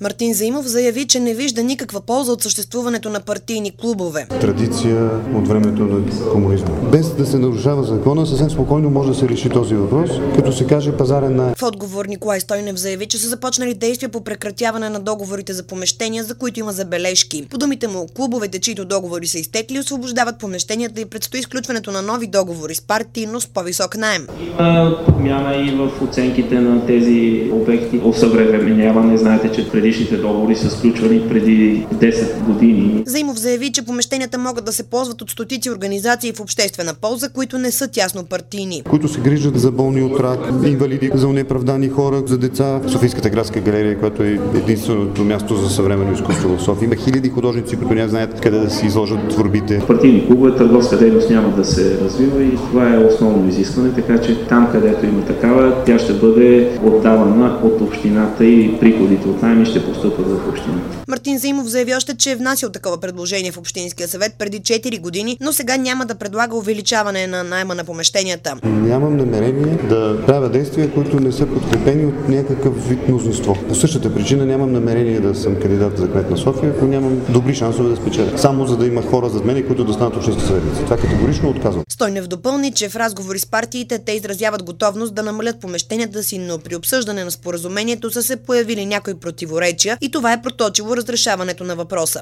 Мартин Заимов заяви, че не вижда никаква полза от съществуването на партийни клубове. Традиция от времето на комунизма. Без да се нарушава закона, съвсем спокойно може да се реши този въпрос, като се каже пазарен наем. В отговор Николай Стойнев заяви, че са започнали действия по прекратяване на договорите за помещения, за които има забележки. По думите му, клубовете, чието договори са изтекли, освобождават помещенията и предстои изключването на нови договори с партии, но с по-висок наем. Има подмяна и в оценките на тези обекти. Осъвременяване, знаете, че предишните договори са сключвани преди 10 години. Заимов заяви, че помещенията могат да се ползват от стотици организации в обществена полза, които не са тясно партийни. Които се грижат за болни от рак, инвалиди, за онеправдани хора, за деца. Софийската градска галерия, която е единственото място за съвременно изкуство в София. Има хиляди художници, които не знаят къде да си изложат творбите. Партийни клубове, търговска дейност няма да се развива и това е основно изискване, така че там, където има такава, тя ще бъде отдавана от общината и приходите от наеми ще постъпват в общината. Мартин Заимов заяви още, че е внасял такова предложение в Общинския съвет преди 4 години, но сега няма да предлага увеличаване на наема на помещенията. Нямам намерение да правя действия, които не са подкрепени от някакъв вид мнозинство. По същата причина нямам намерение да съм кандидат за кмет на София, ако нямам добри шансове да спечеля. Само за да има хора зад мен, които да станат общински съветници. Това категорично отказвам. Стойнев допълни, че в разговори с партиите те изразяват готовност да намалят помещенията си, но при обсъждане на споразумението са се появили някои противоречия и това е проточило разрешаването на въпроса.